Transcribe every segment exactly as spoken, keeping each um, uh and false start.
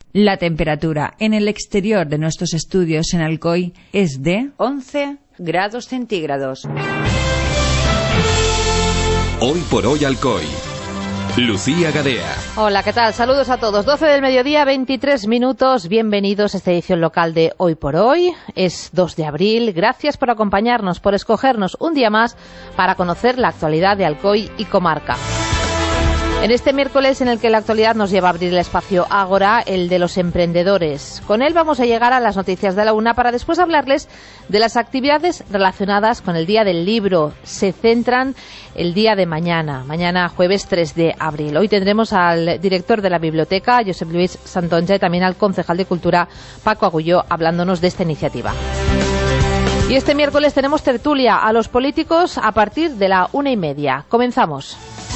La temperatura en el exterior de nuestros estudios en Alcoy es de once grados centígrados. Hoy por hoy Alcoy. Lucía Gadea. Hola, ¿qué tal? Saludos a todos. doce del mediodía, veintitrés minutos. Bienvenidos a esta edición local de Hoy por Hoy. Es dos de abril. Gracias por acompañarnos, por escogernos un día más para conocer la actualidad de Alcoy y comarca. En este miércoles en el que la actualidad nos lleva a abrir el espacio Ágora, el de los emprendedores. Con él vamos a llegar a las noticias de la una para después hablarles de las actividades relacionadas con el Día del Libro. Se centran el día de mañana, mañana jueves tres de abril. Hoy tendremos al director de la biblioteca, Josep Luis Santonja, y también al concejal de Cultura, Paco Agulló, hablándonos de esta iniciativa. Y este miércoles tenemos tertulia a los políticos a partir de la una y media. Comenzamos.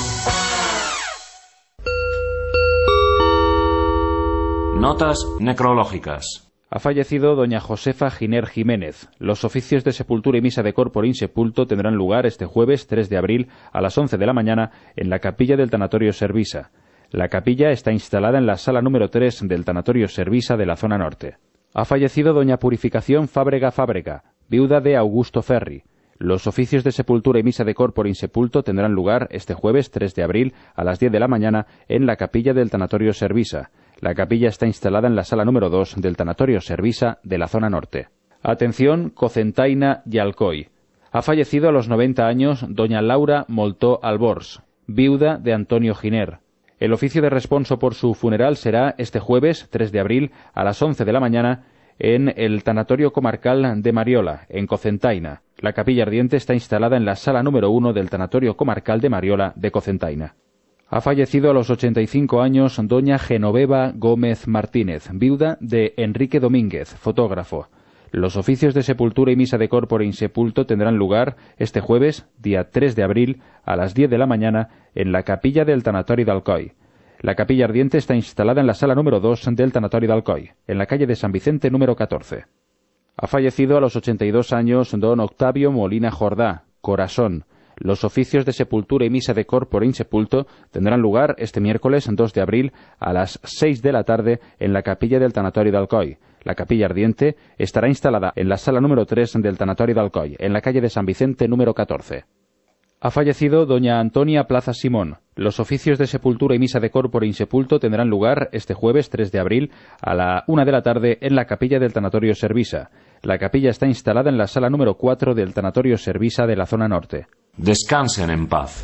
Notas necrológicas. Ha fallecido doña Josefa Giner Jiménez. Los oficios de sepultura y misa de corpore insepulto tendrán lugar este jueves tres de abril a las once de la mañana en la capilla del Tanatorio Servisa. La capilla está instalada en la sala número tres del Tanatorio Servisa de la zona norte. Ha fallecido doña Purificación Fábrega Fábrega, viuda de Augusto Ferri. Los oficios de sepultura y misa de corpore insepulto tendrán lugar este jueves tres de abril a las diez de la mañana en la capilla del Tanatorio Servisa. La capilla está instalada en la sala número dos del Tanatorio Servisa de la zona norte. Atención, Cocentaina y Alcoy. Ha fallecido a los noventa años doña Laura Moltó Albors, viuda de Antonio Giner. El oficio de responso por su funeral será este jueves tres de abril a las once de la mañana en el Tanatorio Comarcal de Mariola, en Cocentaina. La capilla ardiente está instalada en la sala número uno del Tanatorio Comarcal de Mariola de Cocentaina. Ha fallecido a los ochenta y cinco años doña Genoveva Gómez Martínez, viuda de Enrique Domínguez, fotógrafo. Los oficios de sepultura y misa de corpore insepulto tendrán lugar este jueves, día tres de abril, a las diez de la mañana, en la capilla del Tanatorio de Alcoy. La capilla ardiente está instalada en la sala número dos del Tanatorio de Alcoy, en la calle de San Vicente número catorce. Ha fallecido a los ochenta y dos años don Octavio Molina Jordá, Corazón. Los oficios de sepultura y misa de corpore insepulto tendrán lugar este miércoles dos de abril a las seis de la tarde en la capilla del Tanatorio de Alcoy. La capilla ardiente estará instalada en la sala número tres del Tanatorio de Alcoy, en la calle de San Vicente número catorce. Ha fallecido doña Antonia Plaza Simón. Los oficios de sepultura y misa de corpore insepulto tendrán lugar este jueves tres de abril a la una de la tarde en la capilla del Tanatorio Servisa. La capilla está instalada en la sala número cuatro del Tanatorio Servisa de la zona norte. Descansen en paz.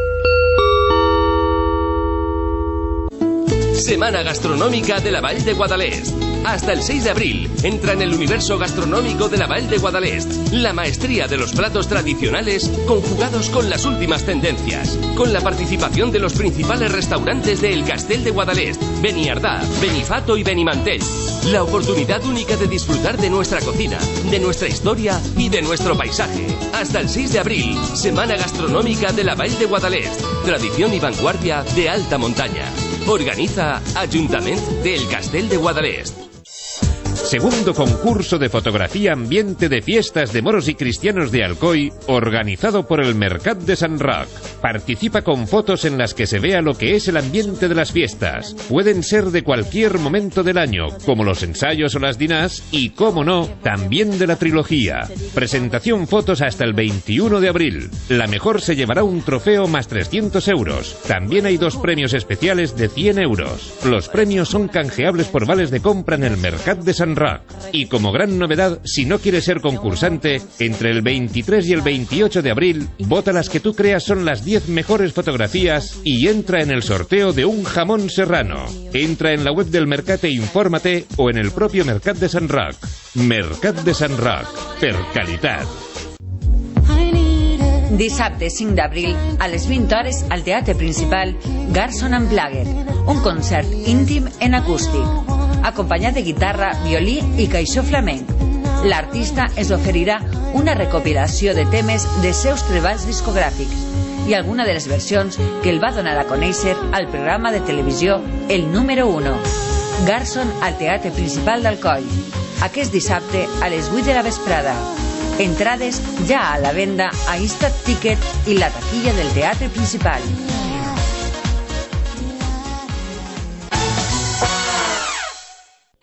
Semana Gastronómica de la Vall de Guadalest. Hasta el seis de abril, entra en el universo gastronómico de la Vall de Guadalest. La maestría de los platos tradicionales conjugados con las últimas tendencias. Con la participación de los principales restaurantes de El Castell de Guadalest, Beniardà, Benifato y Benimantell. La oportunidad única de disfrutar de nuestra cocina, de nuestra historia y de nuestro paisaje. Hasta el seis de abril, Semana Gastronómica de la Vall de Guadalest. Tradición y vanguardia de alta montaña. Organiza Ayuntamiento del Castell de Guadalest. Segundo concurso de fotografía ambiente de fiestas de moros y cristianos de Alcoy, organizado por el Mercat de Sant Roc. Participa con fotos en las que se vea lo que es el ambiente de las fiestas. Pueden ser de cualquier momento del año, como los ensayos o las dinás, y, como no, también de la trilogía. Presentación fotos hasta el veintiuno de abril. La mejor se llevará un trofeo más trescientos euros. También hay dos premios especiales de cien euros. Los premios son canjeables por vales de compra en el Mercat de Sant Roc. Y como gran novedad, si no quieres ser concursante, entre el veintitrés y el veintiocho de abril, vota las que tú creas son las diez mejores fotografías y entra en el sorteo de un jamón serrano. Entra en la web del Mercat e infórmate o en el propio Mercat de Sant Roc. Mercat de Sant Roc. Per qualitat. Dissabte cinc d'abril, a les vint hores, al Teatre Principal, Garson Unplugged, un concert íntim en acústic, acompanyat de guitarra, violí i caixó flamenc. L'artista es oferirà una recopilació de temes de seus treballs discogràfics i alguna de les versions que el va donar a conèixer al programa de televisió El Número uno. Garson al Teatre Principal d'Alcoi. Aquest dissabte a les vuit de la vesprada. Entrades ja a la venda a Instant Ticket i la taquilla del Teatre Principal.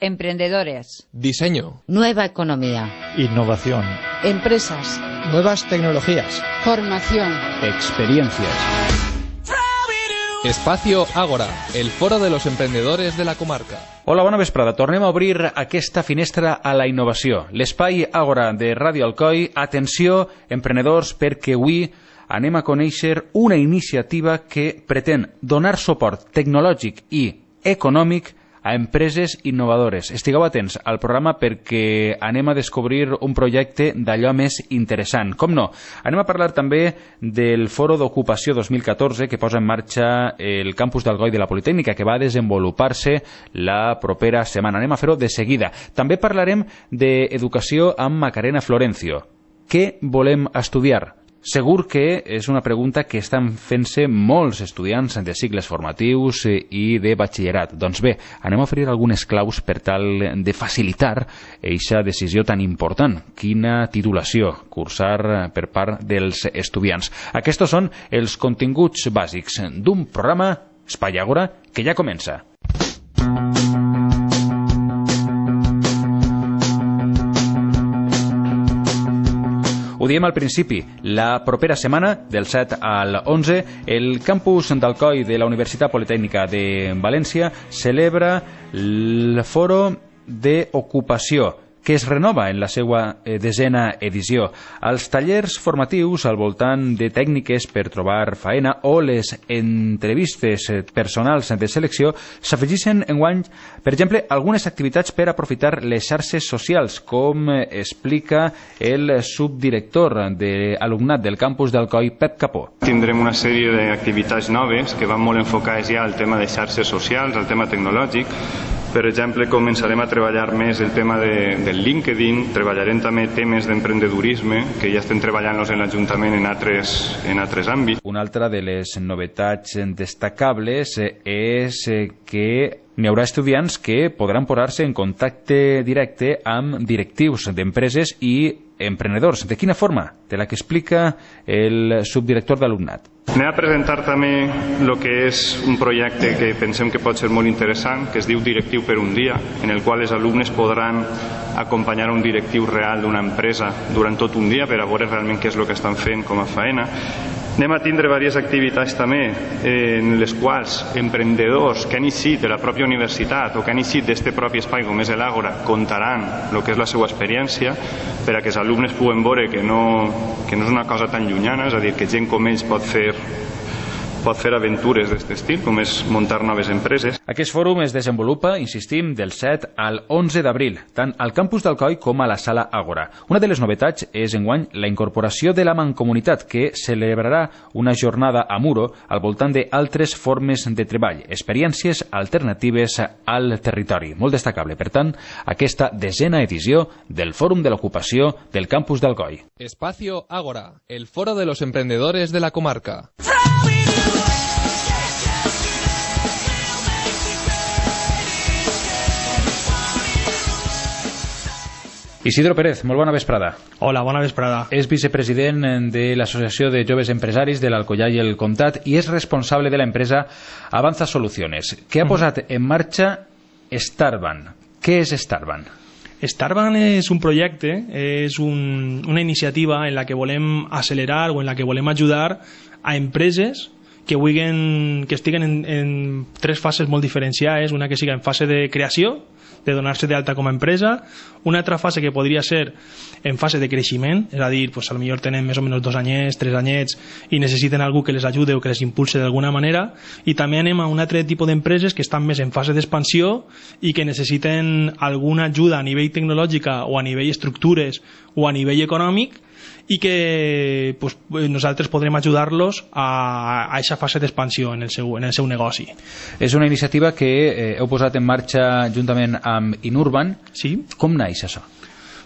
Emprendedores. Diseño. Nueva economía. Innovación. Empresas. Nuevas tecnologías. Formación. Experiencias. Espacio Ágora, el foro de los emprendedors de la comarca. Hola, bona vesprada. Tornem a obrir aquesta finestra a la innovació. L'espai Ágora de Ràdio Alcoi. Atenció, emprenedors, perquè avui anem a conèixer una iniciativa que pretén donar suport tecnològic i econòmic a empreses innovadores. Estigueu atents al programa perquè anem a descobrir un projecte d'allò més interessant. Com no? Anem a parlar també del Foro d'Ocupació dos mil catorze que posa en marxa el campus d'Algoi de la Politècnica, que va desenvolupar-se la propera setmana. Anem a fer-ho de seguida. També parlarem d'educació amb Macarena Florencio. Què volem estudiar? Segur que és una pregunta que estan fent-se molts estudiants de cicles formatius i de batxillerat. Doncs bé, anem a oferir algunes claus per tal de facilitar aquesta decisió tan important. Quina titulació cursar per part dels estudiants. Aquests són els continguts bàsics d'un programa Espai Ágora que ja comença. Ho diem al principi, la propera setmana, del set al onze, el campus d'Alcoi de la Universitat Politècnica de València celebra el Foro d'Ocupació, que es renova en la seva desena edició. Els tallers formatius al voltant de tècniques per trobar faena o les entrevistes personals de selecció s'afegeixen enguany, per exemple, algunes activitats per aprofitar les xarxes socials, com explica el subdirector de alumnat del campus d'Alcoi, Pep Capó. Tindrem una sèrie d'activitats noves que van molt enfocades ja al tema de xarxes socials, al tema tecnològic. Per exemple, començarem a treballar més el tema de, del LinkedIn, treballarem també temes d'emprendedurisme, que ja estem treballant-los en l'Ajuntament en altres, en altres àmbits. Una altra de les novetats destacables és que n'hi haurà estudiants que podran posar-se en contacte directe amb directius d'empreses i emprenedors. De quina forma? De la que explica el subdirector d'alumnat. Anem a presentar també el que és un projecte que pensem que pot ser molt interessant, que es diu Directiu per un dia, en el qual els alumnes podran acompanyar un directiu real d'una empresa durant tot un dia per a veure realment què és el que estan fent com a faena. Anem a tindre diverses activitats també en les quals emprendedors que han eixit de la pròpia universitat o que han eixit d'aquest propi espai com és l'Àgora contaran el que és la seva experiència per a que els alumnes puguen veure que no, que no és una cosa tan llunyana, és a dir, que gent com ells pot fer pot fer aventures d'aquest estil, com és muntar noves empreses. Aquest fòrum es desenvolupa, insistim, del set al onze d'abril, tant al campus d'Alcoi com a la sala Àgora. Una de les novetats és enguany la incorporació de la Mancomunitat, que celebrarà una jornada a Muro al voltant d'altres formes de treball, experiències alternatives al territori. Molt destacable, per tant, aquesta desena edició del Fòrum de l'Ocupació del campus d'Alcoi. Espacio Ágora, el foro de los emprendedores de la comarca. Isidro Pérez, molt bona vesprada. Hola, bona vesprada. És vicepresident de l'Associació de Joves Empresaris de l'Alcoià i el Comtat i és responsable de l'empresa Avanza Soluciones, que ha posat en marxa Starban. Què és Starban? Starban és un projecte, és un, una iniciativa en la que volem accelerar o en la que volem ajudar a empreses que, vulguin, que estiguen en, en tres fases molt diferenciades, una que siga en fase de creació, de donar-se d'alta com a empresa, una altra fase que podria ser en fase de creixement, és a dir, pues, a lo millor tenen més o menys dos anyets, tres anyets i necessiten algú que les ajude o que les impulse d'alguna manera, i també anem a un altre tipus d'empreses que estan més en fase d'expansió i que necessiten alguna ajuda a nivell tecnològica o a nivell estructures o a nivell econòmic i que pues, nosaltres podrem ajudar-los a aquesta fase d'expansió en, el seu, en el seu negoci. És una iniciativa que eh, heu posat en marxa juntament amb Inurban. Sí. Com naix això?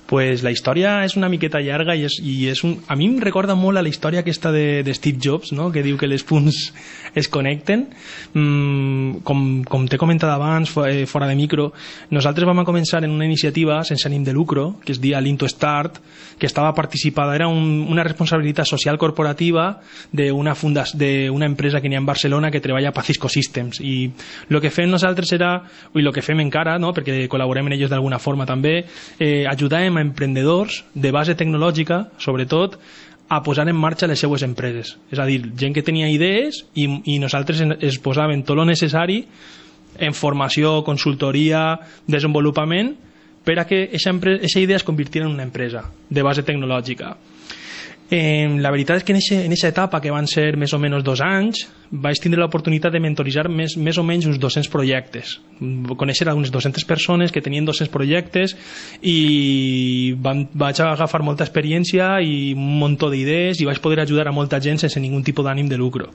Pues la història és una miqueta llarga i, és, i és un, a mi em recorda molt a la història aquesta de, de Steve Jobs, no? Que diu que les punts es connecten. Mm, com, com t'he comentat abans, fora de micro, nosaltres vam a començar en una iniciativa sense ànim de lucro, que es deia Lean to Start, que estava participada, era un, una responsabilitat social corporativa d'una d'una empresa que n'hi ha en Barcelona que treballa per Cisco Systems, i el que fem nosaltres era, i el que fem encara, no? Perquè col·laborem en ells d'alguna forma també, eh, ajudàvem a emprenedors de base tecnològica, sobretot, a posar en marxa les seues empreses. És a dir, gent que tenia idees i, i nosaltres es posàvem tot el necessari en formació, consultoria, desenvolupament, per a que aquesta idea es convirtiera en una empresa de base tecnològica. Eh, la veritat és que en aquesta etapa, que van ser més o menys dos anys, vaig tindre l'oportunitat de mentoritzar més, més o menys uns dos-cents projectes, conèixer unes dues-centes persones que tenien dos-cents projectes, i van, vaig agafar molta experiència i un munt d'idees, i vaig poder ajudar a molta gent sense ningun tipus d'ànim de lucro.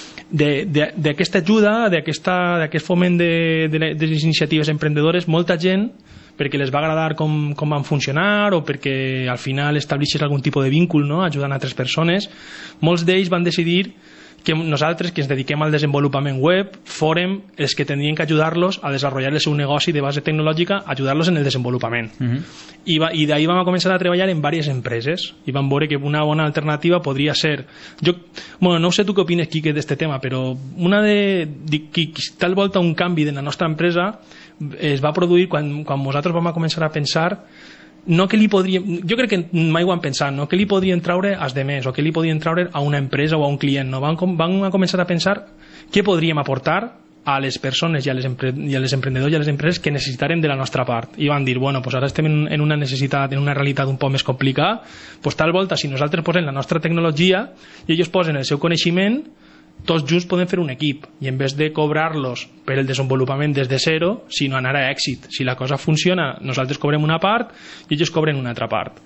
D'aquesta ajuda, d'aquest foment de, de, de les iniciatives emprendedores, molta gent, perquè les va agradar com, com van funcionar, o perquè al final establixes algun tipus de vincul, no? Ajudant a altres persones, molts d'ells van decidir que nosaltres, que ens dediquem al desenvolupament web, fórem els que tindrien que ajudar-los a desenvolupar el seu negoci de base tecnològica, ajudar-los en el desenvolupament. Uh-huh. I, va, i d'ahir vam a començar a treballar en diverses empreses, i vam veure que una bona alternativa podria ser... Jo, bueno, no sé tu què opines, Quique, d'aquest tema, però una de, de, de, de tal volta un canvi de la nostra empresa es va produir quan, quan nosaltres vam a començar a pensar no que li podríem, jo crec que mai ho han pensat, no? Que li podrien traure als demés, o que li podrien traure a una empresa o a un client, no? Van, van a començar a pensar què podríem aportar a les persones i a les, empre i a les emprenedors i a les empreses que necessitarem de la nostra part. I van dir, bueno, pues ara estem en, en una necessitat, en una realitat un poc més complicada, pues tal volta, si nosaltres posem la nostra tecnologia i ells posen el seu coneixement, tots junts podem fer un equip, i en vez de cobrar-los per el desenvolupament des de zero, sinó anar a èxit. Si la cosa funciona, nosaltres cobrem una part i ells cobren una altra part.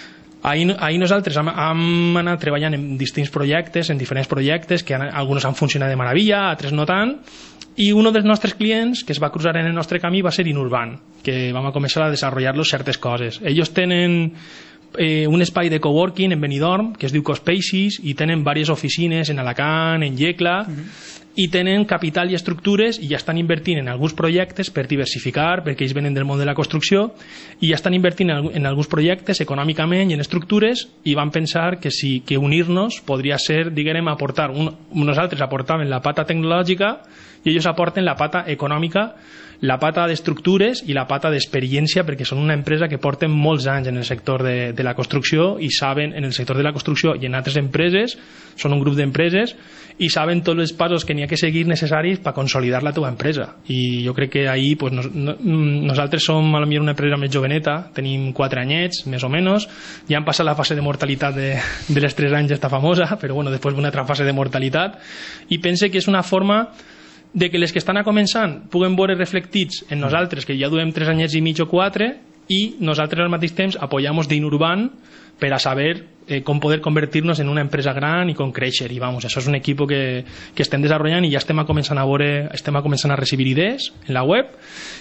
Ahir, ahir nosaltres hem, hem anat treballant en distints projectes, en diferents projectes, que han, alguns han funcionat de meravella, altres no tant, i un dels nostres clients que es va cruzar en el nostre camí va ser Inurban, que vam a començar a desenvolupar-los certes coses. Ells tenen Eh, un espai de coworking en Benidorm que es diu Cospaces, i tenen diverses oficines en Alacant, en Yecla, uh-huh. i tenen capital i estructures, i ja estan invertint en alguns projectes per diversificar, perquè ells venen del món de la construcció, i ja estan invertint en, en alguns projectes econòmicament i en estructures, i van pensar que sí, que unir-nos podria ser, diguem, aportar un, nosaltres aportaven la pata tecnològica i ells aporten la pata econòmica, la pata d'estructures i la pata d'experiència, perquè són una empresa que porten molts anys en el sector de, de la construcció, i saben, en el sector de la construcció i en altres empreses, són un grup d'empreses, i saben tots els passos que n'hi ha que seguir necessaris per consolidar la teva empresa. I jo crec que ahir pues, nos, no, nosaltres som a la millor una empresa més joveneta, tenim quatre anyets, més o menys, ja han passat la fase de mortalitat de, de les tres anys, està famosa, però bueno, després una altra fase de mortalitat, i pense que és una forma de que les que estan a començant puguen veure reflectits en nosaltres, que ja duem tres anyets i mig o quatre, i nosaltres al mateix temps apoyamos d'Inurban per a saber eh, com poder convertir-nos en una empresa gran i com créixer, i vamos, això és un equip que, que estem desenvolupant, i ja estem a començant a veure, estem a començant a recibir idees en la web,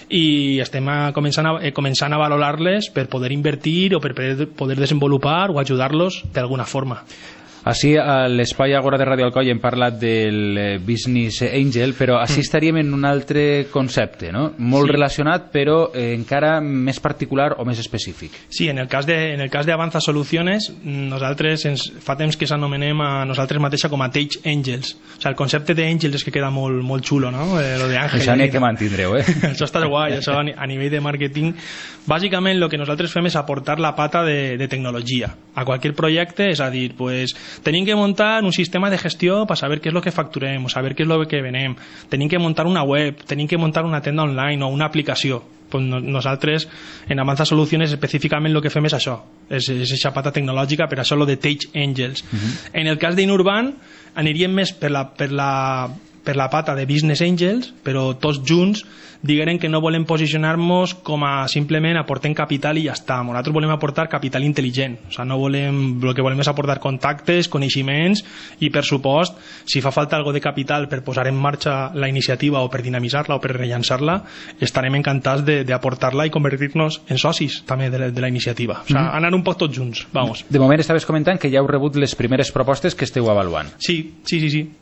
i estem a començant a, eh, començant a valorar-les per poder invertir o per poder desenvolupar o ajudar-los d'alguna forma. Així, a l'Espai Agora de Ràdio Alcoi hem parlat del Business Angel, però així mm. estaríem en un altre concepte, no? Molt sí. relacionat, però eh, encara més particular o més específic. Sí, en el cas de, en el cas d'Avanza Soluciones, nosaltres ens, fa temps que s'anomenem a nosaltres mateixa com a Tech Angels. O sigui, el concepte d'Angels és que queda molt, molt xulo, no? Eh, lo de Àngel. Això n'hi ha que mantindreu, eh? Això està guai, això a nivell de màrqueting. Bàsicament, el que nosaltres fem és aportar la pata de, de tecnologia a qualsevol projecte, és a dir, pues, tenim que muntar un sistema de gestió per saber què és el que facturem, o saber què és el que venem, tenim que muntar una web, tenim que muntar una tenda online o una aplicació. Pues nosaltres en Avanza Soluciones específicament el que fem és això, és aquesta pata tecnològica, per això lo de Tech Angels. Uh-huh. En el cas d'Inurban aniríem més per la, per la per la pata de Business Angels, però tots junts digueren que no volem posicionar-nos com a simplement aportem capital i ja està. Nosaltres volem aportar capital intel·ligent. O sigui, no volem, el que volem és aportar contactes, coneixements i, per supost, si fa falta algo de capital per posar en marxa la iniciativa o per dinamitzar-la o per rellançar-la, estarem encantats d'aportar-la i convertir-nos en socis també de la, de la iniciativa. O sigui, mm-hmm. anar un poc tots junts. Vamos. De moment estaves comentant que ja heu rebut les primeres propostes que esteu avaluant. Sí, sí, sí, sí.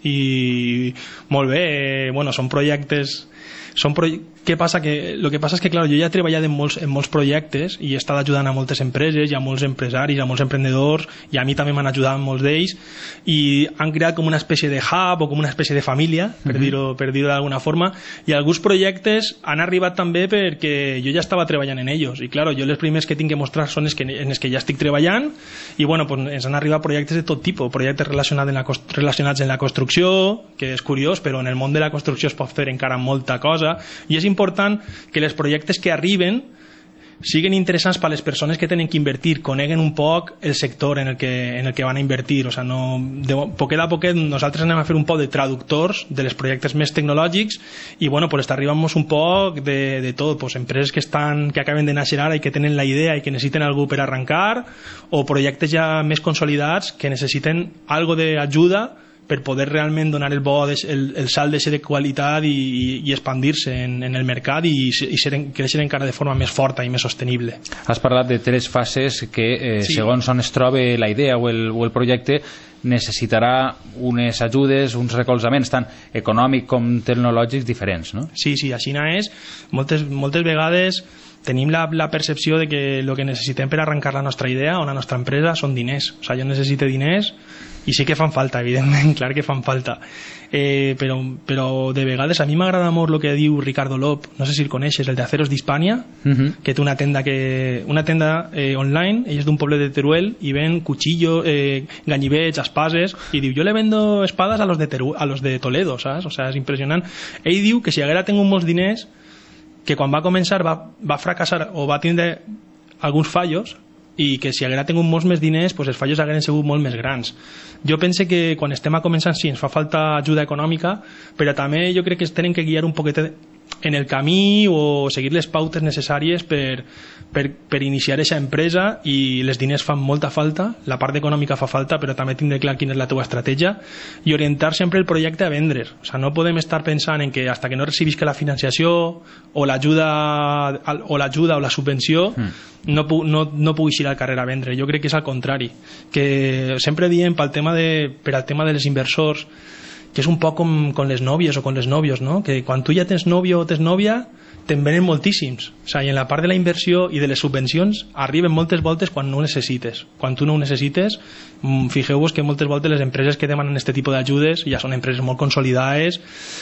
I molt bé, eh, bueno, són projectes són pro... què passa? Que, lo que passa és que clar, jo ja he treballat en molts, en molts projectes i he estat ajudant a moltes empreses i a molts empresaris, a molts emprenedors, i a mi també m'han ajudat molts d'ells, i han creat com una espècie de hub o com una espècie de família, per uh-huh. dir-ho per dir-ho d'alguna forma, i alguns projectes han arribat també perquè jo ja estava treballant en ells, i clar, jo les primers que tinc que mostrar són els que, en els que ja estic treballant, i bueno, pues, ens han arribat projectes de tot tipus, projectes relacionats en la, relacionats en la construcció, que és curiós, però en el món de la construcció es pot fer encara molta cosa, i és important que els projectes que arriben siguin interessants per a les persones que tenen que invertir, coneguen un poc el sector en el que, en el que van a invertir. O sea, no, de, poquet a poquet nosaltres anem a fer un poc de traductors de les projectes més tecnològics i bueno, pues està arribant-nos un poc de, de tot, pues, empreses que, estan, que acaben de néixer ara i que tenen la idea i que necessiten algú per arrencar, o projectes ja més consolidats que necessiten algo d'ajuda per poder realment donar el, bo, el, el salt de qualitat i, i, i expandir-se en, en el mercat i, i ser, créixer encara de forma més forta i més sostenible. Has parlat de tres fases que, eh, sí. segons on es troba la idea o el, o el projecte, necessitarà unes ajudes, uns recolzaments tant econòmics com tecnològics diferents, no? Sí, sí, així és. Moltes, moltes vegades tenim la, la percepció de que el que necessitem per arrencar la nostra idea o la nostra empresa són diners. O sigui, jo necessito diners i sí que fan falta, evidentment, clar que fan falta. Eh, però, però de vegades a mi m'agrada molt el que diu Ricardo Lop, no sé si el coneixes, el de Aceros d'Hispània, uh-huh. que té una tenda, que, una tenda eh, online, ell és d'un poble de Teruel i ven cuchillos, eh, ganivets, espases, i diu, jo le vendo espadas a los de, Teru, a los de Toledo, saps? O sea, és impressionant. Ell diu que si haguera tingut molts diners, que quan va començar va, va fracassar o va tindre alguns fallos, i que si haguera tingut molts més diners, pues els fallos hagueren sigut molt més grans. Jo pense que quan estem a començar sí, ens fa falta ajuda econòmica, però també jo crec que es tenen que guiar un poquet en el camí o seguir les pautes necessàries per, per, per iniciar aquesta empresa, i els diners fan molta falta, la part econòmica fa falta, però també tindre clar quina és la teva estratègia i orientar sempre el projecte a vendre. O sea, no podem estar pensant en que hasta que no recibisca la financiació o l'ajuda o l'ajuda o la subvenció mm. no, no, no pugui eixir al carrer a vendre. Jo crec que és al contrari, que sempre diem pel tema de, per al tema de les inversors, que és un poc com, com les nòvies o com les nòvios, no? Que quan tu ja tens nòvio o tens nòvia te'n venen moltíssims. O sigui, en la part de la inversió i de les subvencions arriben moltes voltes quan no ho necessites. Quan tu no ho necessites, fixeu-vos que moltes voltes les empreses que demanen aquest tipus d'ajudes ja són empreses molt consolidades,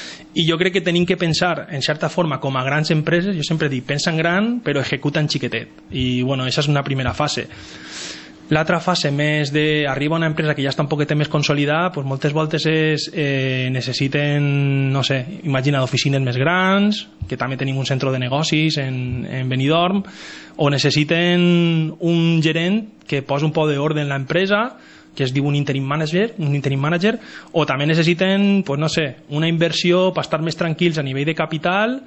i jo crec que tenim que pensar en certa forma com a grans empreses. Jo sempre dic, pensa en gran però executa en xiquetet, i bueno, aquesta és una primera fase. L'altra fase més de arriba una empresa que ja està un poquet més consolidada, pues moltes voltes és, eh, necessiten, no sé, imagina oficines més grans, que també tenim un centre de negocis en, en Benidorm, o necessiten un gerent que posa un poc d'ordre en l'empresa, que es diu un interim manager, un interim manager, o també necessiten, pues no sé, una inversió per estar més tranquils a nivell de capital,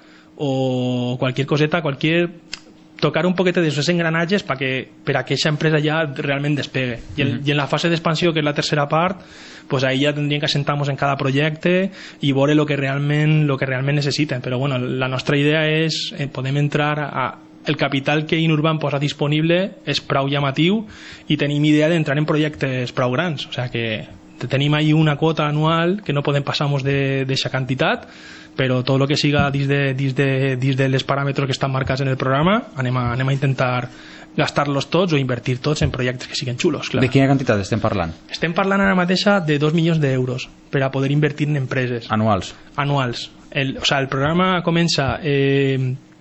o qualsevol coseta, qualsevol... tocar un poquet d'esos engranatges per que, per a que aquesta empresa ja realment despegue. I, el, mm-hmm. I en la fase d'expansió, que és la tercera part, pues ahí ja tindríem que assentar-nos en cada projecte i veure el que realment, lo que realment necessiten. Però bueno, la nostra idea és eh, podem entrar a... El capital que Inurban posa disponible és prou llamatiu i tenim idea d'entrar en projectes prou grans. O sigui que tenim ahí una quota anual que no podem passar-nos d'aquesta quantitat, però tot el que siga dins de, dins de, dins de les paràmetres que estan marcats en el programa anem a, anem a intentar gastar-los tots o invertir tots en projectes que siguin xulos, clar. De quina quantitat estem parlant? Estem parlant ara mateixa de dos milions d'euros per a poder invertir en empreses anuals. Anuals. El, o sea, el programa comença eh,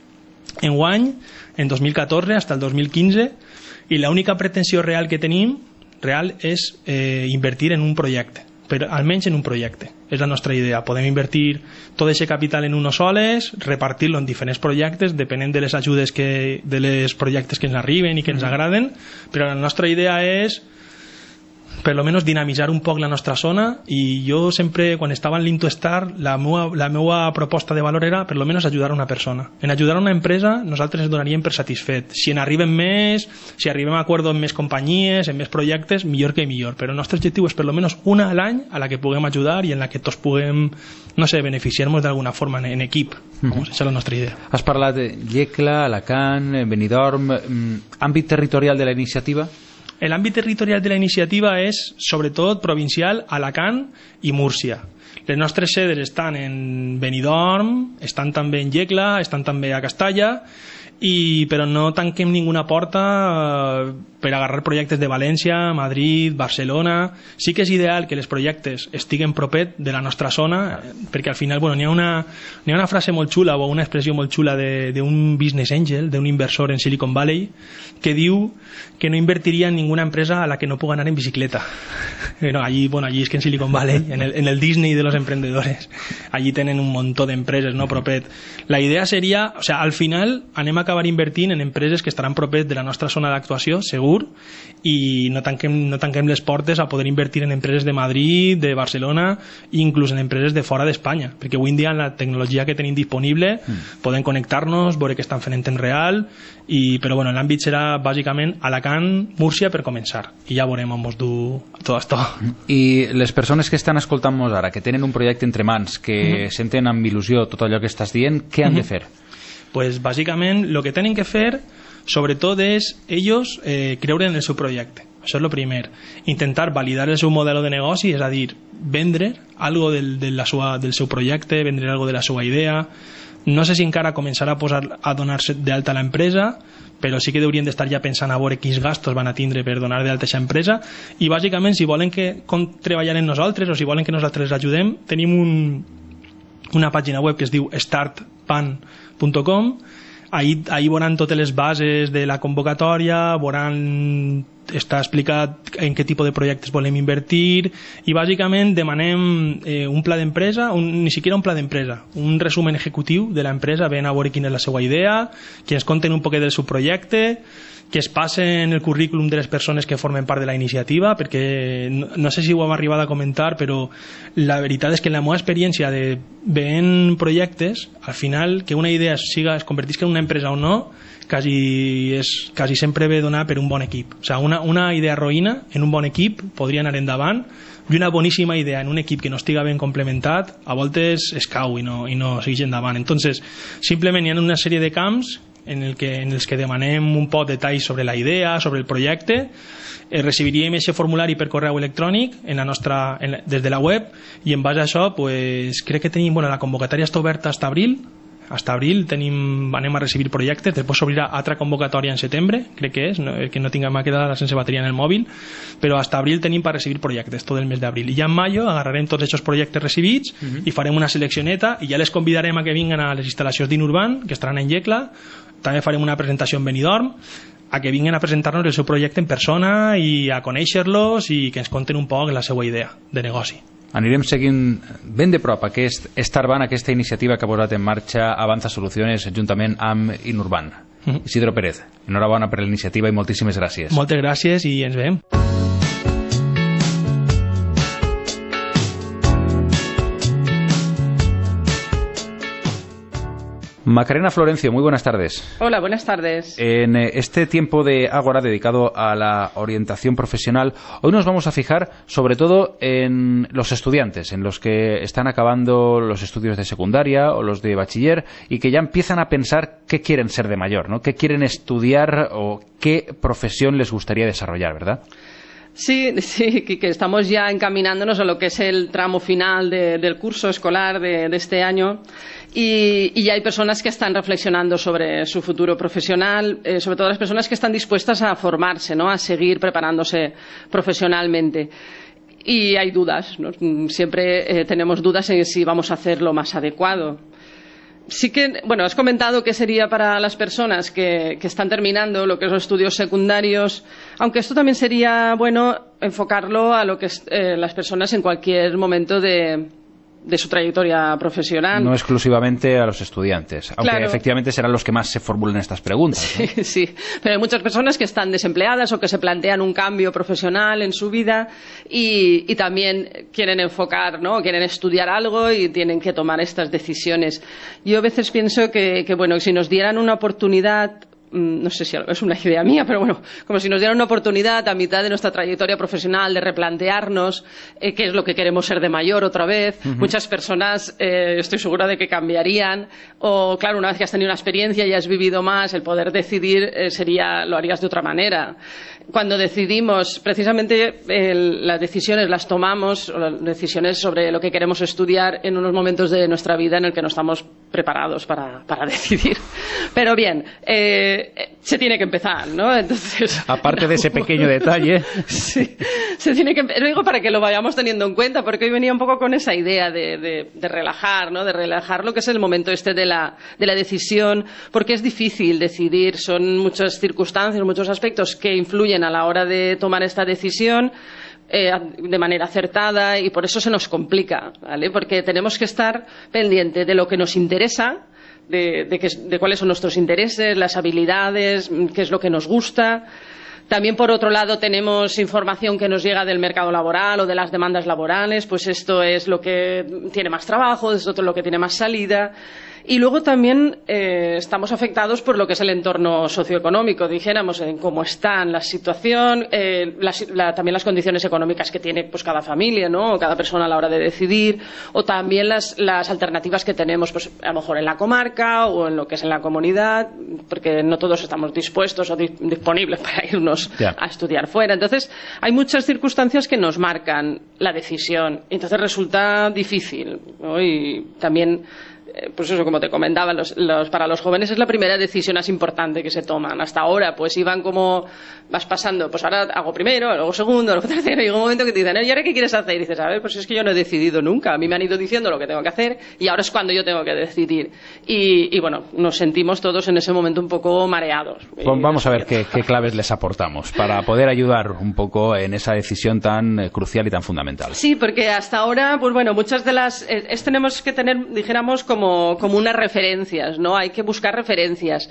en guany, en dos mil catorze hasta el dos mil quinze, i l'única pretensió real que tenim real és eh, invertir en un projecte, però almenys en un projecte. És la nostra idea. Podem invertir tot aquest capital en unos soles, repartir-lo en diferents projectes, depenent de les ajudes que, de les projectes que ens arriben i que ens agraden, però la nostra idea és per lo menos dinamitzar un poc la nostra zona, i jo sempre, quan estava en l'Intoestar, la meua, la meua proposta de valor era per lo menos ajudar a una persona. En ajudar a una empresa nosaltres ens donaríem per satisfet. Si en arriben més, si arribem a acord en més companyies, en més projectes, millor que millor, però el nostre objectiu és per lo menos una a l'any a la que puguem ajudar i en la que tots puguem, no sé, beneficiar-nos d'alguna forma en, en equip. Vamos, mm-hmm. Això és la nostra idea. Has parlat de Yecla, Alacant, Benidorm, àmbit territorial de la iniciativa? L'àmbit territorial de la iniciativa és, sobretot, provincial, Alacant i Múrcia. Les nostres sedes estan en Benidorm, estan també en Yecla, estan també a Castalla, i, però no tanquem ninguna porta eh, per agarrar projectes de València, Madrid, Barcelona. Sí que és ideal que els projectes estiguen propet de la nostra zona, perquè al final, bueno, n'hi ha una, n'hi ha una frase molt xula o una expressió molt xula d'un business angel, d'un inversor en Silicon Valley, que diu que no invertiria en ninguna empresa a la que no puga anar en bicicleta. Bueno, allí, bueno, allí es que en Silicon Valley, en el, en el Disney de los emprendedores, allí tenen un montó d'empreses, no, propet. La idea seria, o sea, al final anem a acabar invertint en empreses que estaran propet de la nostra zona d'actuació, segur, i no tanquem, no tanquem les portes a poder invertir en empreses de Madrid, de Barcelona, i inclús en empreses de fora d'Espanya, perquè avui en dia amb la tecnologia que tenim disponible mm. podem connectar-nos, veure què estan fent en temps real, i, però bueno, l'àmbit serà bàsicament Alacant, Múrcia per començar, i ja veurem on mos du tot això. I les persones que estan escoltant-nos ara, que tenen un projecte entre mans, que mm-hmm. senten amb il·lusió tot allò que estàs dient, què han mm-hmm. de fer? Pues bàsicament el que tenen que fer sobretot és ells eh, creure en el seu projecte. Això és el primer. Intentar validar el seu model de negoci, és a dir, vendre algo del, de la seva, del seu projecte, vendre algo de la seva idea. No sé si encara començarà a posar a donar-se d'alta a l'empresa, però sí que haurien d'estar ja pensant a veure quins gastos van a tindre per donar d'alta a aquesta empresa, i bàsicament si volen que com treballarem nosaltres o si volen que nosaltres les ajudem, tenim un, una pàgina web que es diu start pan punt com. Ahí, ahí veuran totes les bases de la convocatòria, veuran, està explicat en què tipus de projectes volem invertir, i bàsicament demanem eh, un pla d'empresa, un, ni siquiera un pla d'empresa, un resumen executiu de l'empresa, ven a veure quina és la seva idea, que ens conten un poquet del seu projecte, que es passen el currículum de les persones que formen part de la iniciativa, perquè no, no sé si ho hem arribat a comentar, però la veritat és que en la meva experiència de veient projectes, al final que una idea siga, es convertisca en una empresa o no, quasi, és, quasi sempre ve donar per un bon equip. O sigui, una, una idea roïna en un bon equip podria anar endavant, i una boníssima idea en un equip que no estiga ben complementat a voltes es cau i no, i no segueix endavant. Entonces, simplement hi ha una sèrie de camps en el que, en els que demanem un poc de detalls sobre la idea, sobre el projecte. Eh, recibiríem aquest formulari per correu electrònic en la nostra, en la, des de la web, i en base a això pues, crec que tenim, bueno, la convocatòria està oberta fins abril. Hasta abril tenim, anem a recibir projectes, després s'obrirà altra convocatòria en setembre, crec que és, no, que no tinguem a quedar sense bateria en el mòbil, però hasta abril tenim per recibir projectes, tot el mes d'abril. I ja en mayo agarrarem tots aquests projectes recibits uh-huh. i farem una selecció neta, i ja les convidarem a que vinguen a les instal·lacions d'Inurban, que estaran en Yecla. També farem una presentació en Benidorm, a que vinguin a presentar-nos el seu projecte en persona i a conèixer-los i que ens conten un poc la seva idea de negoci. Anirem seguint ben de prop aquest Starban, aquesta iniciativa que ha posat en marxa Avanza Soluciones juntament amb Inurban. Mm-hmm. Isidro Pérez, enhorabona per la iniciativa i moltíssimes gràcies. Moltes gràcies i ens veiem. Macarena Florencio, muy buenas tardes. Hola, buenas tardes. En este tiempo de Ágora dedicado a la orientación profesional, hoy nos vamos a fijar sobre todo en los estudiantes, en los que están acabando los estudios de secundaria o los de bachiller y que ya empiezan a pensar qué quieren ser de mayor, ¿no? Qué quieren estudiar o qué profesión les gustaría desarrollar, ¿verdad? Sí, sí, que estamos ya encaminándonos a lo que es el tramo final de, del curso escolar de, de este año, y, y ya hay personas que están reflexionando sobre su futuro profesional, eh, sobre todo las personas que están dispuestas a formarse, ¿no? A seguir preparándose profesionalmente. Y hay dudas, ¿no? Siempre eh, tenemos dudas en si vamos a hacer lo más adecuado. Sí que, bueno, has comentado que sería para las personas que, que están terminando lo que son los estudios secundarios, aunque esto también sería bueno enfocarlo a lo que es eh, las personas en cualquier momento de, de su trayectoria profesional. No exclusivamente a los estudiantes, aunque claro. efectivamente serán los que más se formulen estas preguntas, ¿no? Sí, sí, pero hay muchas personas que están desempleadas o que se plantean un cambio profesional en su vida y, y también quieren enfocar, ¿no? Quieren estudiar algo y tienen que tomar estas decisiones. Yo a veces pienso que, que bueno, si nos dieran una oportunidad, no sé si es una idea mía, pero bueno, como si nos dieran una oportunidad a mitad de nuestra trayectoria profesional de replantearnos eh, qué es lo que queremos ser de mayor otra vez. Uh-huh. Muchas personas eh, estoy segura de que cambiarían, o claro, una vez que has tenido una experiencia y has vivido más, el poder decidir eh, sería, lo harías de otra manera. Cuando decidimos, precisamente el, las decisiones las tomamos, las decisiones sobre lo que queremos estudiar en unos momentos de nuestra vida en el que no estamos preparados para, para decidir. Pero bien, eh, se tiene que empezar, ¿no? Entonces, aparte de ese pequeño detalle. Sí, se tiene que, lo digo para que lo vayamos teniendo en cuenta, porque hoy venía un poco con esa idea de, de, de relajar, ¿no? De relajar lo que es el momento este de la, de la decisión, porque es difícil decidir, son muchas circunstancias, muchos aspectos que influyen a la hora de tomar esta decisión eh, de manera acertada, y por eso se nos complica, ¿vale? Porque tenemos que estar pendiente de lo que nos interesa, de, de, que, de cuáles son nuestros intereses, las habilidades, qué es lo que nos gusta. También, por otro lado, tenemos información que nos llega del mercado laboral o de las demandas laborales, pues esto es lo que tiene más trabajo, esto es lo que tiene más salida. Y luego también eh, estamos afectados por lo que es el entorno socioeconómico, dijéramos, en cómo está la situación, eh, la, la, también las condiciones económicas que tiene pues cada familia, ¿no? O cada persona a la hora de decidir, o también las, las alternativas que tenemos, pues a lo mejor en la comarca o en lo que es en la comunidad, porque no todos estamos dispuestos o di disponibles para irnos yeah. a estudiar fuera. Entonces, hay muchas circunstancias que nos marcan la decisión, entonces resulta difícil, ¿no? Y también, pues eso, como te comentaba, los, los, para los jóvenes es la primera decisión más importante que se toman. Hasta ahora, pues iban como, vas pasando, pues ahora hago primero, luego segundo, luego tercero, y llega un momento que te dicen, ¿y ahora qué quieres hacer? Y dices, a ver, pues es que yo no he decidido nunca, a mí me han ido diciendo lo que tengo que hacer y ahora es cuando yo tengo que decidir. Y, y bueno, nos sentimos todos en ese momento un poco mareados. Pues vamos a ver qué, qué claves les aportamos para poder ayudar un poco en esa decisión tan eh, crucial y tan fundamental. Sí, porque hasta ahora, pues bueno, muchas de las, eh, es, tenemos que tener, dijéramos, como Como, como unas referencias, ¿no? Hay que buscar referencias.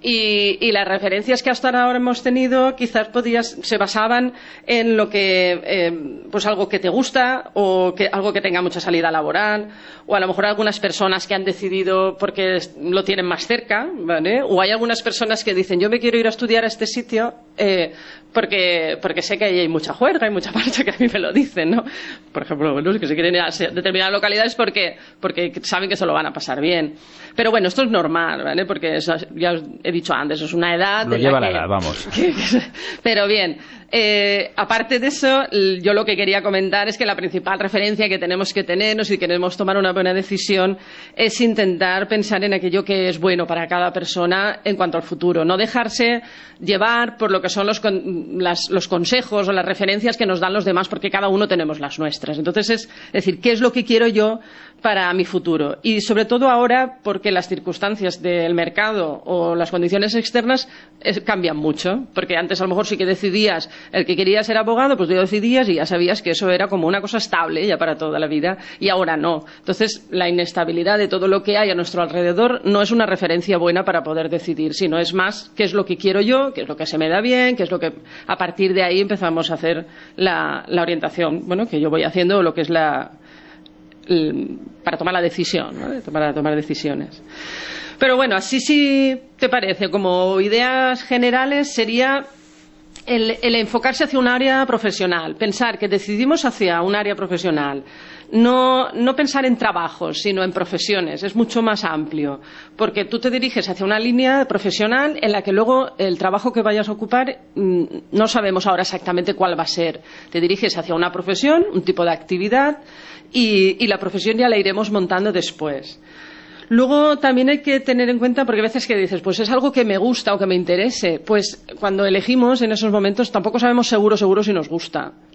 Y, y las referencias que hasta ahora hemos tenido quizás podías, se basaban en lo que, eh, pues algo que te gusta o que, algo que tenga mucha salida laboral, o a lo mejor algunas personas que han decidido porque lo tienen más cerca, ¿vale? O hay algunas personas que dicen, yo me quiero ir a estudiar a este sitio eh, porque, porque sé que ahí hay mucha juerga, hay mucha marcha, que a mí me lo dicen, ¿no? Por ejemplo, bueno, que se quieren ir a determinadas localidades porque, porque saben que se lo van a pasar bien. Pero bueno, esto es normal, ¿vale? Porque eso, ya os he dicho antes, es una edad... Lo lleva la edad, vamos. Que, que, pero bien, eh, aparte de eso, yo lo que quería comentar es que la principal referencia que tenemos que tener, si queremos tomar una buena decisión, es intentar pensar en aquello que es bueno para cada persona en cuanto al futuro. No dejarse llevar por lo que son los, las, los consejos o las referencias que nos dan los demás, porque cada uno tenemos las nuestras. Entonces es decir, ¿qué es lo que quiero yo para mi futuro? Y sobre todo ahora, porque las circunstancias del mercado o las condiciones externas es, cambian mucho, porque antes a lo mejor sí que decidías el que querías ser abogado, pues tú decidías y ya sabías que eso era como una cosa estable ya para toda la vida, y ahora no. Entonces la inestabilidad de todo lo que hay a nuestro alrededor no es una referencia buena para poder decidir, sino es más qué es lo que quiero yo, qué es lo que se me da bien, qué es lo que a partir de ahí empezamos a hacer la, la orientación, bueno, que yo voy haciendo lo que es la para tomar la decisión, ¿no? Para tomar decisiones. Pero bueno, así sí te parece, como ideas generales sería el, el enfocarse hacia un área profesional, pensar que decidimos hacia un área profesional. No, no pensar en trabajos, sino en profesiones. Es mucho más amplio, porque tú te diriges hacia una línea profesional en la que luego el trabajo que vayas a ocupar no sabemos ahora exactamente cuál va a ser. Te diriges hacia una profesión, un tipo de actividad, y, y la profesión ya la iremos montando después. Luego también hay que tener en cuenta, porque a veces que dices, pues es algo que me gusta o que me interese, pues cuando elegimos en esos momentos tampoco sabemos seguro, seguro si nos gusta.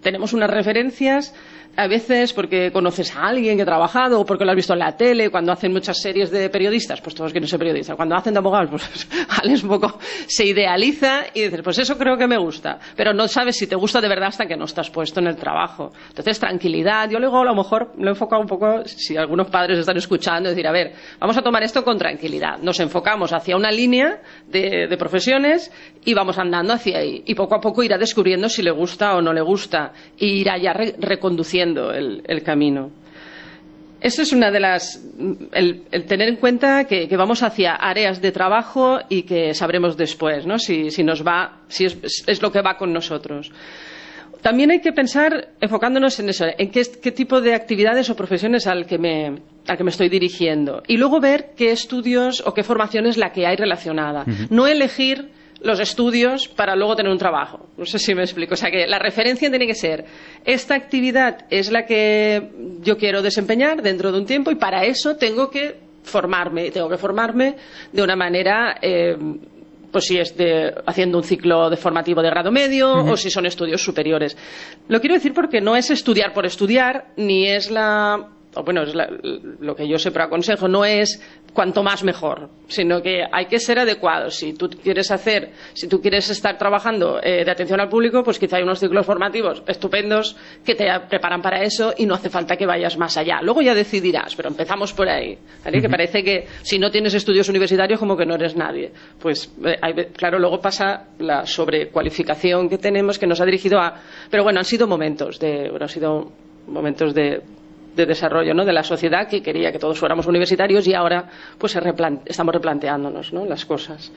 tenemos unas referencias, a veces porque conoces a alguien que ha trabajado o porque lo has visto en la tele, cuando hacen muchas series de periodistas, pues todos quieren ser periodistas. Cuando hacen de abogados, pues Alex un poco se idealiza y dices, pues eso creo que me gusta. Pero no sabes si te gusta de verdad hasta que no estás puesto en el trabajo. Entonces, tranquilidad. Yo luego a lo mejor lo he enfocado un poco, si algunos padres están escuchando, decir, a ver, vamos a tomar esto con tranquilidad. Nos enfocamos hacia una línea de, de profesiones y vamos andando hacia ahí. Y poco a poco irá descubriendo si le gusta o no le gusta. Y irá ya re reconduciendo El, el camino. Eso es una de las... El, el tener en cuenta que, que vamos hacia áreas de trabajo y que sabremos después, ¿no? Si, si nos va, si es, es lo que va con nosotros. También hay que pensar, enfocándonos en eso, en qué, qué tipo de actividades o profesiones al que me, al que me estoy dirigiendo. Y luego ver qué estudios o qué formación es la que hay relacionada. Uh-huh. No elegir los estudios para luego tener un trabajo. No sé si me explico. O sea, que la referencia tiene que ser, esta actividad es la que yo quiero desempeñar dentro de un tiempo y para eso tengo que formarme. Tengo que formarme de una manera, eh, pues si es de, haciendo un ciclo de formativo de grado medio uh-huh. o si son estudios superiores. Lo quiero decir porque no es estudiar por estudiar, ni es la... o bueno, es la, lo que yo siempre aconsejo, no es cuanto más mejor, sino que hay que ser adecuado. Si tú quieres hacer, si tú quieres estar trabajando eh, de atención al público, pues quizá hay unos ciclos formativos estupendos que te preparan para eso y no hace falta que vayas más allá. Luego ya decidirás, pero empezamos por ahí, ¿vale? Uh-huh. Que parece que si no tienes estudios universitarios como que no eres nadie. Pues eh, hay, claro, luego pasa la sobrecualificación que tenemos que nos ha dirigido a... Pero bueno, han sido momentos de... Bueno, han sido momentos de... de desarrollo, ¿no?, de la sociedad que quería que todos fuéramos universitarios y ahora pues se replan- estamos replanteándonos, ¿no?, las cosas.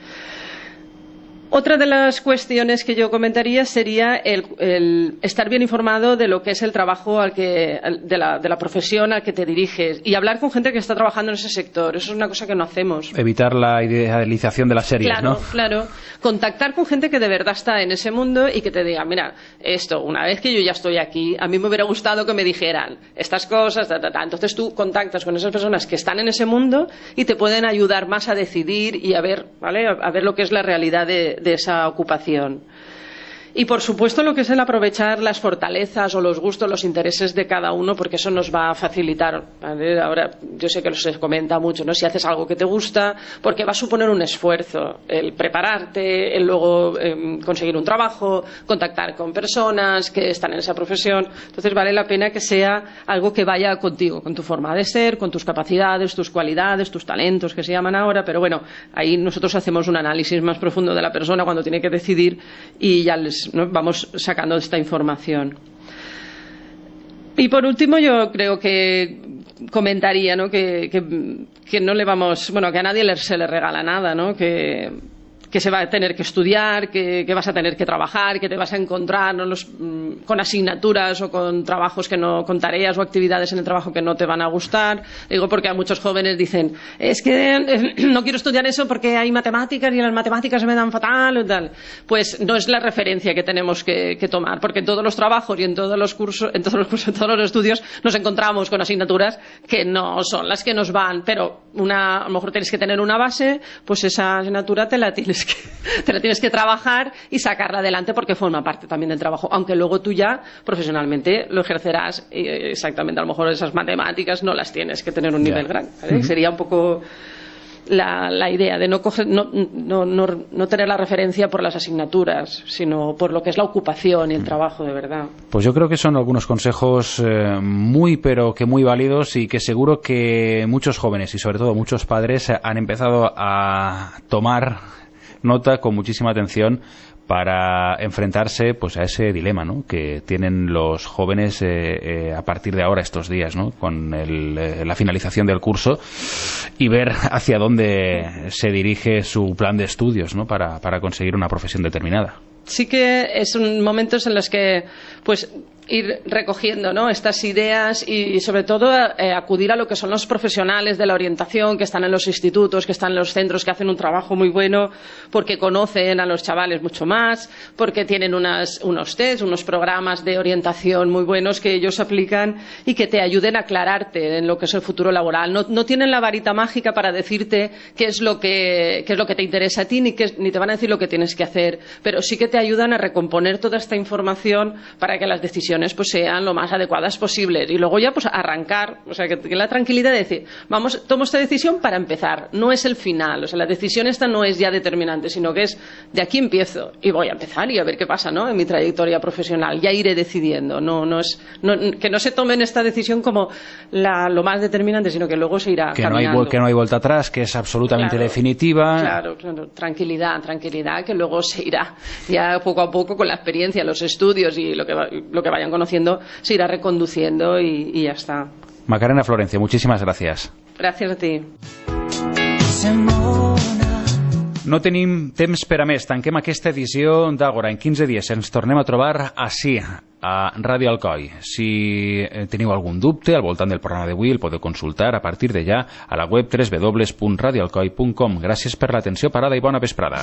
Otra de las cuestiones que yo comentaría sería el, el estar bien informado de lo que es el trabajo al que, de, la, de la profesión al que te diriges y hablar con gente que está trabajando en ese sector. Eso es una cosa que no hacemos. Evitar la idealización de las series, claro, ¿no? Claro, contactar con gente que de verdad está en ese mundo y que te diga, mira, esto, una vez que yo ya estoy aquí, a mí me hubiera gustado que me dijeran estas cosas, ta, ta, ta. Entonces tú contactas con esas personas que están en ese mundo y te pueden ayudar más a decidir y a ver, ¿vale?, a ver lo que es la realidad de de esa ocupación. Y por supuesto lo que es el aprovechar las fortalezas o los gustos, los intereses de cada uno, porque eso nos va a facilitar, ¿vale? Ahora yo sé que se comenta mucho, ¿no?, si haces algo que te gusta, porque va a suponer un esfuerzo el prepararte, el luego eh, conseguir un trabajo, contactar con personas que están en esa profesión. Entonces vale la pena que sea algo que vaya contigo, con tu forma de ser, con tus capacidades, tus cualidades, tus talentos, que se llaman ahora. Pero bueno, ahí nosotros hacemos un análisis más profundo de la persona cuando tiene que decidir y ya les ¿no? vamos sacando esta información. Y por último yo creo que comentaría, ¿no?, que, que, que no le vamos, bueno, que a nadie le, se le regala nada, ¿no?, que, que se va a tener que estudiar, que, que vas a tener que trabajar, que te vas a encontrar, ¿no?, los, mm, con asignaturas o con trabajos que no, con tareas o actividades en el trabajo que no te van a gustar. Digo porque a muchos jóvenes dicen, es que eh, no quiero estudiar eso porque hay matemáticas y las matemáticas se me dan fatal o tal. Pues no es la referencia que tenemos que, que tomar, porque en todos los trabajos y en todos los cursos, en todos los cursos, en todos los estudios nos encontramos con asignaturas que no son las que nos van, pero una, a lo mejor tienes que tener una base, pues esa asignatura te la tienes que, te la tienes que trabajar y sacarla adelante porque forma parte también del trabajo, aunque luego tú ya profesionalmente lo ejercerás eh, exactamente, a lo mejor esas matemáticas no las tienes que tener un nivel yeah. grande, ¿vale? Uh-huh. Sería un poco la, la idea de no, coger, no, no, no, no tener la referencia por las asignaturas, sino por lo que es la ocupación y el trabajo de verdad. Pues yo creo que son algunos consejos eh, muy pero que muy válidos y que seguro que muchos jóvenes y sobre todo muchos padres han empezado a tomar nota con muchísima atención para enfrentarse pues a ese dilema, ¿no?, que tienen los jóvenes eh, eh, a partir de ahora, estos días, ¿no?, con el, eh, la finalización del curso y ver hacia dónde se dirige su plan de estudios, ¿no?, para, para conseguir una profesión determinada. Sí que son momentos en los que pues ir recogiendo, ¿no?, estas ideas y, y sobre todo eh, acudir a lo que son los profesionales de la orientación que están en los institutos, que están en los centros, que hacen un trabajo muy bueno porque conocen a los chavales mucho más, porque tienen unas, unos test, unos programas de orientación muy buenos que ellos aplican y que te ayuden a aclararte en lo que es el futuro laboral. No, no tienen la varita mágica para decirte qué es lo que, qué es lo que te interesa a ti ni, qué, ni te van a decir lo que tienes que hacer, pero sí que te ayudan a recomponer toda esta información para que las decisiones pues sean lo más adecuadas posibles y luego ya pues arrancar, o sea, que, que la tranquilidad de decir, vamos, tomo esta decisión para empezar, no es el final, o sea, la decisión esta no es ya determinante, sino que es de aquí empiezo y voy a empezar y a ver qué pasa, ¿no?, en mi trayectoria profesional, ya iré decidiendo, no, no es, no, que no se tomen esta decisión como la, lo más determinante, sino que luego se irá que caminando. No hay, que no hay vuelta atrás, que es absolutamente claro, definitiva. Claro, claro, tranquilidad, tranquilidad, que luego se irá, ya poco a poco con la experiencia, los estudios y lo que, va, lo que vayan conociendo, se irá reconduciendo y, y ya está. Macarena Florencio, muchísimas gracias. Gràcies a ti. No tenim temps per a més. Tanquem aquesta edició d'Àgora. En quinze dies ens tornem a trobar ací, a Ràdio Alcoi. Si teniu algun dubte al voltant del programa d'avui, el podeu consultar a partir de ja a la web w w w punt radio alcoi punt com. Gràcies per l'atenció parada i bona vesprada.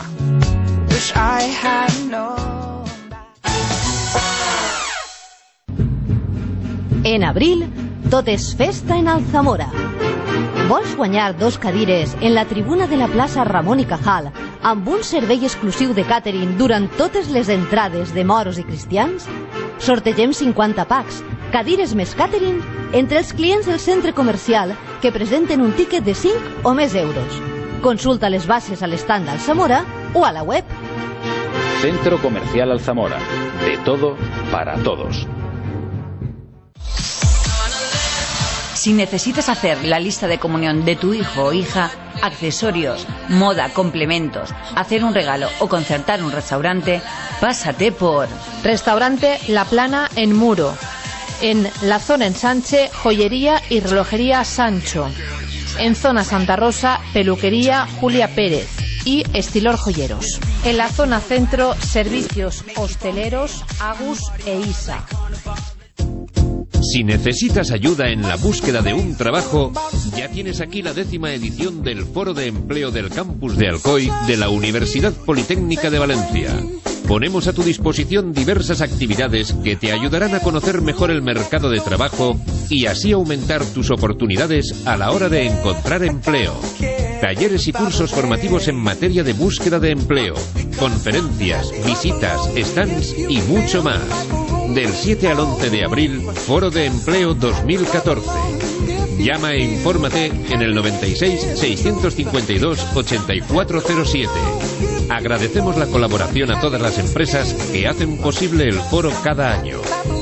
En abril, tot és festa en Alzamora. Vols guanyar dos cadires en la tribuna de la plaça Ramon i Cajal amb un servei exclusiu de càtering durant totes les entrades de moros i cristians? Sortegem cinquanta packs, cadires més càtering, entre els clients del centre comercial que presenten un tiquet de cinc o més euros. Consulta les bases a l'estand d'Alzamora o a la web. Centro Comercial Alzamora. De todo para todos. Si necesitas hacer la lista de comunión de tu hijo o hija, accesorios, moda, complementos, hacer un regalo o concertar un restaurante, pásate por Restaurante La Plana en Muro. En la zona Ensanche, joyería y relojería Sancho. En zona Santa Rosa, peluquería Julia Pérez y Estilor Joyeros. En la zona Centro, servicios hosteleros Agus e Isa. Si necesitas ayuda en la búsqueda de un trabajo, ya tienes aquí la décima edición del Foro de Empleo del Campus de Alcoy de la Universidad Politécnica de Valencia. Ponemos a tu disposición diversas actividades que te ayudarán a conocer mejor el mercado de trabajo y así aumentar tus oportunidades a la hora de encontrar empleo. Talleres y cursos formativos en materia de búsqueda de empleo, conferencias, visitas, stands y mucho más. Del siete al once de abril, Foro de Empleo dos mil catorce. Llama e infórmate en el noventa y seis, seiscientos cincuenta y dos, ochenta y cuatro cero siete. Agradecemos la colaboración a todas las empresas que hacen posible el foro cada año.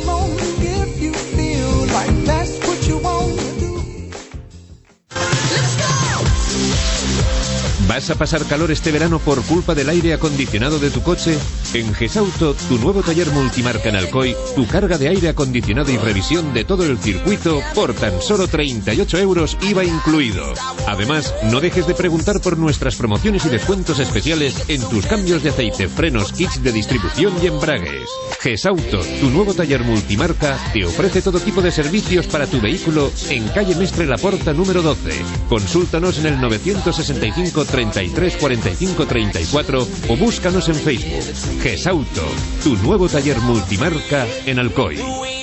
¿Vas a pasar calor este verano por culpa del aire acondicionado de tu coche? En Gesauto, tu nuevo taller multimarca en Alcoy, tu carga de aire acondicionado y revisión de todo el circuito por tan solo treinta y ocho euros I V A incluido. Además, no dejes de preguntar por nuestras promociones y descuentos especiales en tus cambios de aceite, frenos, kits de distribución y embragues. Gesauto, tu nuevo taller multimarca, te ofrece todo tipo de servicios para tu vehículo en calle Mestre Laporta número doce. Consúltanos en el novecientos sesenta y cinco, treinta y tres, cuarenta y cinco, treinta y cuatro o búscanos en Facebook. Gesauto, tu nuevo taller multimarca en Alcoy.